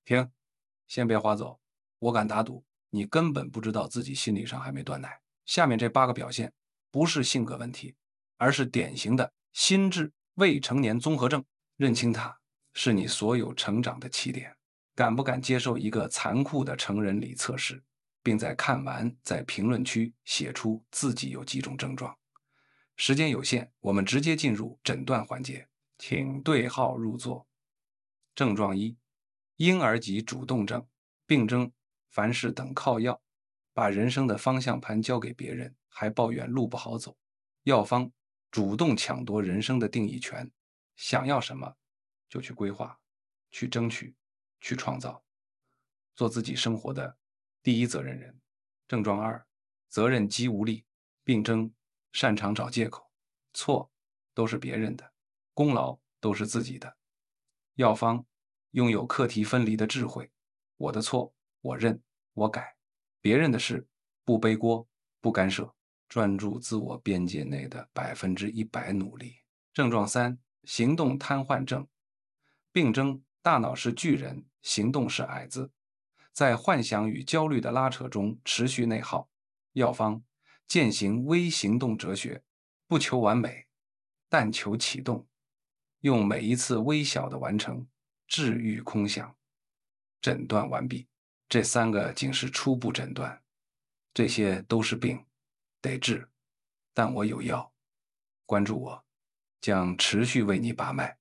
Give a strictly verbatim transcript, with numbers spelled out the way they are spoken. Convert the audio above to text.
停，先别划走，我敢打赌，你根本不知道自己心理上还没断奶。下面这八个表现不是性格问题，而是典型的心智未成年综合症。认清它，是你所有成长的起点。敢不敢接受一个残酷的成人礼测试，并在看完在评论区写出自己有几种症状？时间有限，我们直接进入诊断环节，请对号入座。症状一：婴儿级主动症，病征凡事等靠药，把人生的方向盘交给别人，还抱怨路不好走。药方主动抢夺人生的定义权，想要什么就去规划，去争取，去创造，做自己生活的第一责任人。症状二：责任肌无力，病征擅长找借口，错都是别人的，功劳都是自己的。药方拥有课题分离的智慧，我的错我认我改，别人的事不背锅不干涉，专注自我边界内的百分之一百努力。症状三：行动瘫痪症，病征大脑是巨人，行动是矮子，在幻想与焦虑的拉扯中持续内耗。药方践行微行动哲学，不求完美，但求启动，用每一次微小的完成治愈空想。诊断完毕。这三个仅是初步诊断，这些都是病，得治，但我有药。关注我，将持续为你把脉。